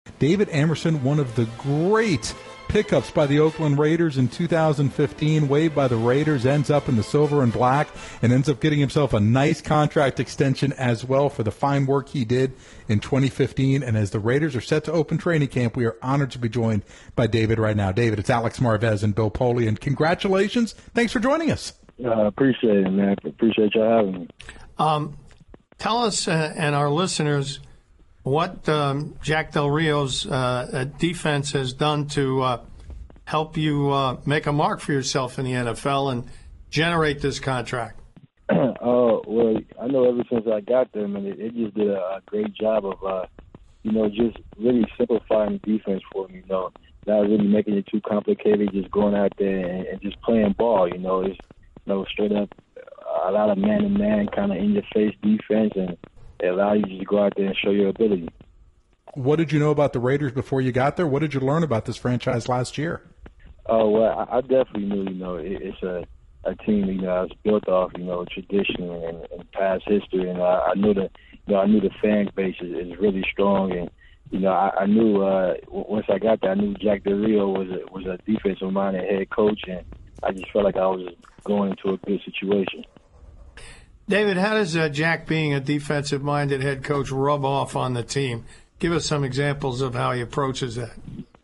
David Amerson, one of the great pickups by the Oakland Raiders in 2015, waived by the Raiders, ends up in the silver and black, and ends up getting himself a nice contract extension as well for the fine work he did in 2015. And as the Raiders are set to open training camp, we are honored to be joined by David right now. David, it's Alex Marvez and Bill Poley, and congratulations. Thanks for joining us. Appreciate it, man. Appreciate you having me. Tell us and our listeners what Jack Del Rio's defense has done to help you make a mark for yourself in the NFL and generate this contract. Well, I know ever since I got there, man, it just did a great job of, just really simplifying the defense for me, not really making it too complicated, just going out there and just playing ball, it's, straight up a lot of man-to-man kind of in-your-face defense, and it allows you to go out there and show your ability. What did you know about the Raiders before you got there? What did you learn about this franchise last year? Well, I definitely knew, it's a team, that's built off, tradition and past history, and I knew the fan base is really strong, and I knew once I got there, I knew Jack Del Rio was a defensive-minded head coach, and I just felt like I was going into a good situation. David, how does Jack being a defensive-minded head coach rub off on the team? Give us some examples of how he approaches that.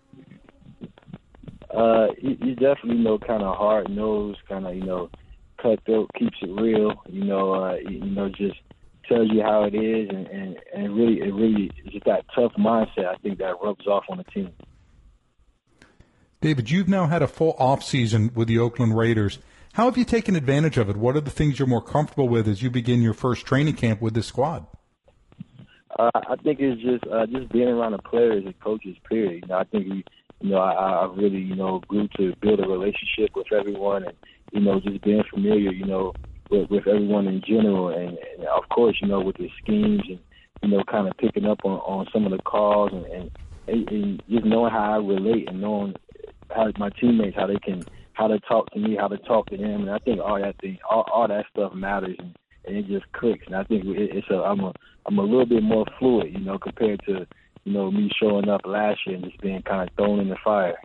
He's definitely, kind of hard-nosed, kind of, cutthroat, keeps it real, just tells you how it is, and it really is just that tough mindset, I think, that rubs off on the team. David, you've now had a full offseason with the Oakland Raiders. How have you taken advantage of it? What are the things you're more comfortable with as you begin your first training camp with this squad? I think it's just being around the players and coaches, period. I think I really, grew to build a relationship with everyone and, just being familiar, with everyone in general. And of course, with the schemes and, kind of picking up on some of the calls and just knowing how I relate and knowing how my teammates, how to talk to me, how to talk to them. And I think all that stuff matters, and it just clicks. And I think I'm a little bit more fluid, compared to, me showing up last year and just being kind of thrown in the fire.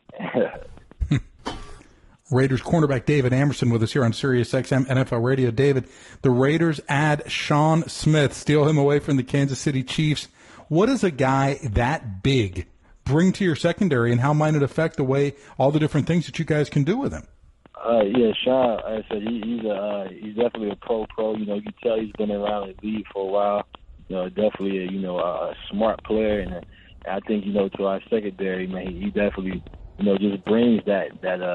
Raiders cornerback David Amerson with us here on SiriusXM NFL Radio. David, the Raiders add Sean Smith, steal him away from the Kansas City Chiefs. What does a guy that big bring to your secondary, and how might it affect the way all the different things that you guys can do with him? Sean, like I said, he's definitely a pro. You can tell he's been around the league for a while. Definitely a smart player, and I think to our secondary, man, he definitely just brings that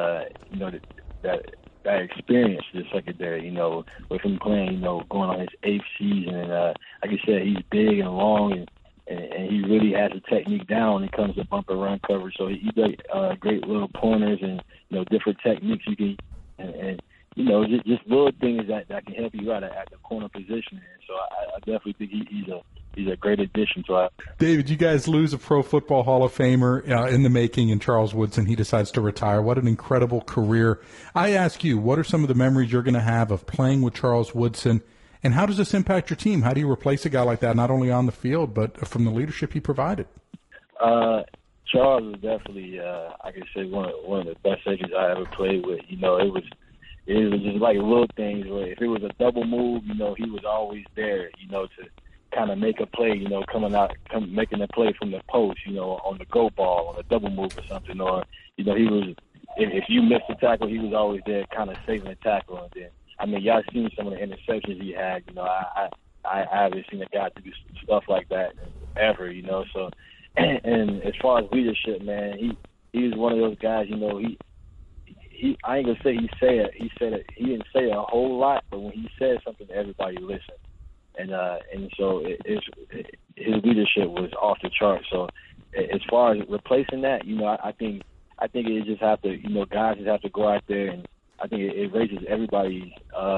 experience to the secondary. With him playing, going on his 8th season, and like I said, he's big and long, and he really has the technique down when it comes to bump and run coverage. So he does great little pointers and different techniques you can, and just little things that can help you out at the corner position. And so I definitely think he's a great addition to our. David, you guys lose a Pro Football Hall of Famer in the making in Charles Woodson. He decides to retire. What an incredible career! I ask you, what are some of the memories you're going to have of playing with Charles Woodson? And how does this impact your team? How do you replace a guy like that, not only on the field, but from the leadership he provided? Charles was definitely, I can say, one of the best safeties I ever played with. It was just like little things where if it was a double move, he was always there, to kind of make a play, making a play from the post, on the go ball, on a double move or something. Or, he was, if you missed the tackle, he was always there kind of saving the tackle. And then, y'all seen some of the interceptions he had. I haven't seen a guy do stuff like that ever. So, and as far as leadership, man, he was one of those guys. He I ain't gonna say he said it. He didn't say a whole lot, but when he said something, everybody listened. And so his leadership was off the chart. So, as far as replacing that, I think it just have to, guys just have to go out there, and I think it raises everybody's,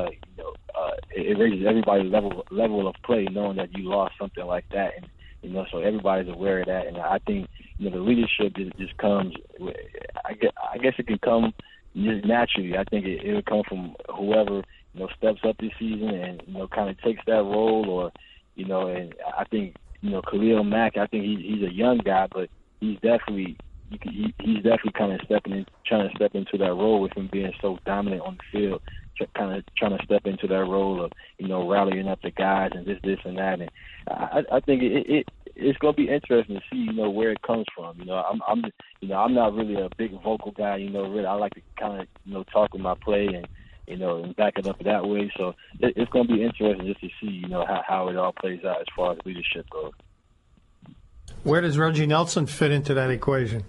level of play, knowing that you lost something like that, and so everybody's aware of that. And I think the leadership just comes. I guess it can come just naturally. I think it'll come from whoever steps up this season and kind of takes that role, or and I think Khalil Mack. I think he's a young guy, but he's definitely he's definitely kind of trying to step into that role with him being so dominant on the field, kind of trying to step into that role of, you know, rallying up the guys and this and that. And I think it's going to be interesting to see, you know, where it comes from. You know, I'm not really a big vocal guy. You know, really I like to kind of, you know, talk with my play and, you know, and back it up that way. So it's going to be interesting just to see, you know, how it all plays out as far as leadership goes. Where does Reggie Nelson fit into that equation?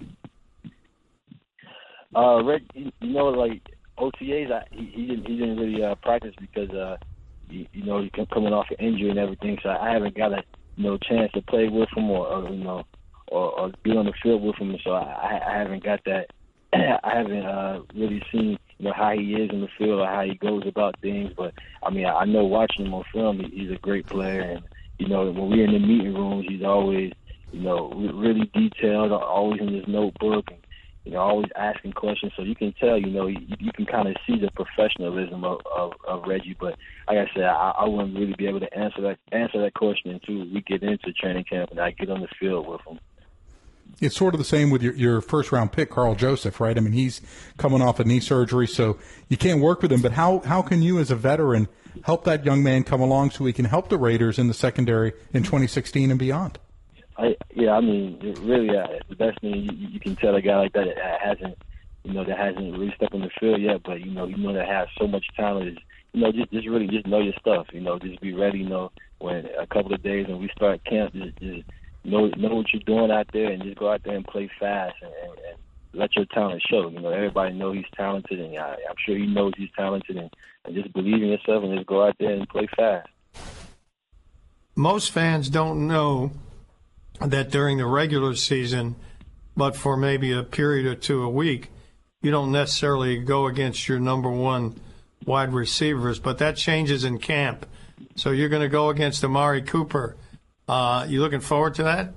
You know, like OTAs, he didn't really practice because you know, he's coming off an injury and everything. So I haven't got a chance to play with him or you know or be on the field with him. So I haven't got that. I haven't really seen, you know, how he is in the field or how he goes about things. But I mean, I know watching him on film, he's a great player. And you know, when we're in the meeting rooms, he's always, you know, really detailed, always in his notebook, and, you know, always asking questions. So you can tell, you know, you can kind of see the professionalism of Reggie. But like I said, I wouldn't really be able to answer that question until we get into training camp and I get on the field with him. It's sort of the same with your first-round pick, Carl Joseph, right? I mean, he's coming off a knee surgery, so you can't work with him. But how can you, as a veteran, help that young man come along so he can help the Raiders in the secondary in 2016 and beyond? I mean, really, the best thing you can tell a guy like that hasn't really stepped on the field yet, but you know that has so much talent is, you know, just really just know your stuff. You know, just be ready. You know, when a couple of days when we start camp, just know what you're doing out there, and just go out there and play fast and let your talent show. You know, everybody knows he's talented, and I'm sure he knows he's talented, and just believe in yourself and just go out there and play fast. Most fans don't know that during the regular season, but for maybe a period or two a week, you don't necessarily go against your number one wide receivers, but that changes in camp. So you're going to go against Amari Cooper. You looking forward to that?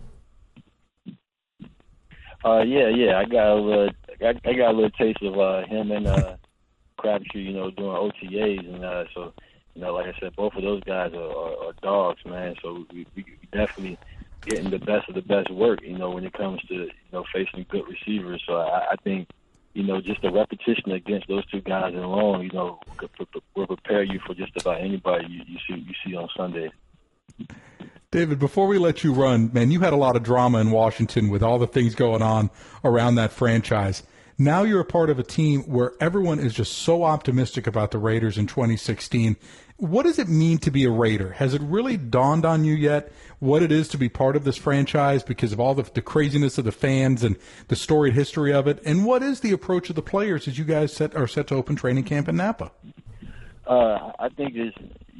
Yeah. I got a little taste of him and Crabtree, you know, doing OTAs, and so, you know, like I said, both of those guys are dogs, man. So we definitely getting the best of the best work, you know, when it comes to, you know, facing good receivers. So I think, you know, just the repetition against those two guys alone, you know, will prepare you for just about anybody you see on Sunday. David, before we let you run, man, you had a lot of drama in Washington with all the things going on around that franchise. Now you're a part of a team where everyone is just so optimistic about the Raiders in 2016. What does it mean to be a Raider? Has it really dawned on you yet what it is to be part of this franchise because of all the craziness of the fans and the storied history of it? And what is the approach of the players as you guys are set to open training camp in Napa? I think it's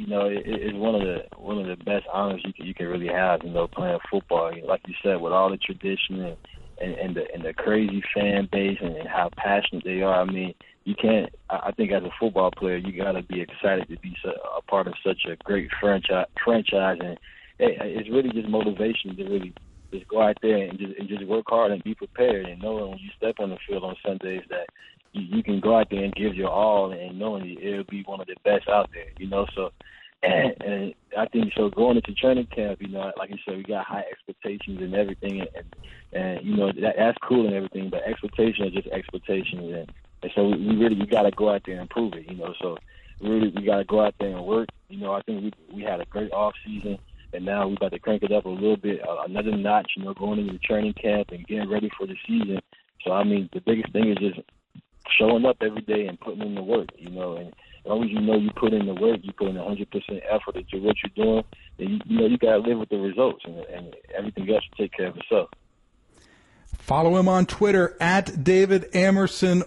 one of the best honors you can really have, you know, playing football. Like you said, with all the tradition and the crazy fan base and how passionate they are. I mean, you can't. I think as a football player, you got to be excited to be a part of such a great franchise, and it's really just motivation to really just go out there and just work hard and be prepared, and knowing when you step on the field on Sundays that you can go out there and give your all, and knowing it'll be one of the best out there, you know. So, and I think so going into training camp, you know, like you said, we got high expectations and everything, and you know that's cool and everything, but expectations are just expectations, and so we got to go out there and prove it, you know. So really we got to go out there and work. You know, I think we had a great off season, and now we got to crank it up a little bit, another notch, you know, going into the training camp and getting ready for the season. So I mean, the biggest thing is just showing up every day and putting in the work, you know. And as long as you know you put in the work, you put in 100% effort into what you're doing, then you know you got to live with the results, and everything else will take care of itself. Follow him on Twitter at David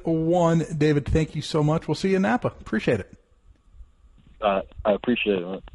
Amerson1. David, thank you so much. We'll see you in Napa. Appreciate it. I appreciate it, man.